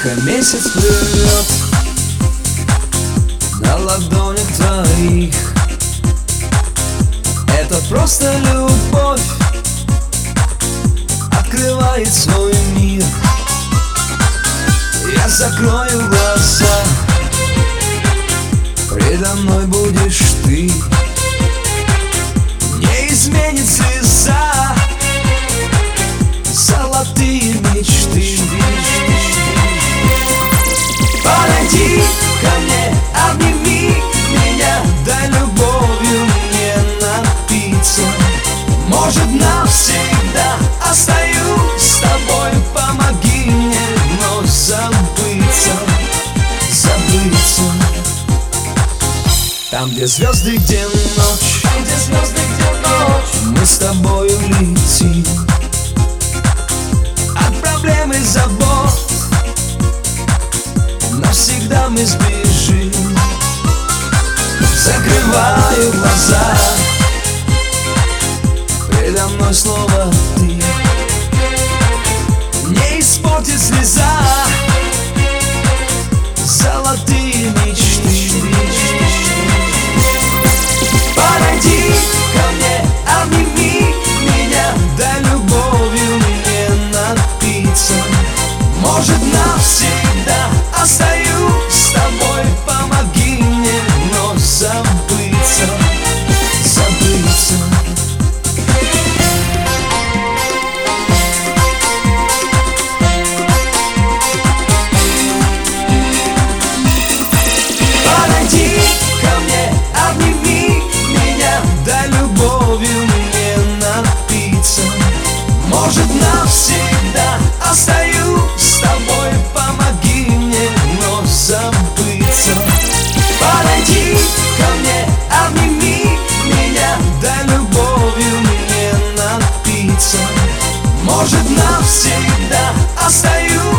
Только месяц плывет на ладонях твоих. Это просто любовь открывает свой мир. Я закрою глаза, предо мной будешь ты. Не изменит слеза, золотые мечты. Подойди ко мне, обними меня, дай любовью мне напиться. Может, навсегда остаюсь с тобой, помоги мне вновь забыться. Там, где звезды, где ночь, мы с тобою летим. От проблем и забот навсегда мы сбежим. Закрываю глаза, предо мной снова ты. Не испортит слеза, золотые мечты. Подойди ко мне, обними меня, дай любовью мне напиться. Может, навсегда остаюсь с тобой, помоги мне вновь забыться. Подойди ко мне, обними меня, дай любовью мне напиться. Может, навсегда остаюсь с тобой, помоги мне вновь забыться. Подойди ко мне, обними меня, дай любовью мне напиться. Может, навсегда остаюсь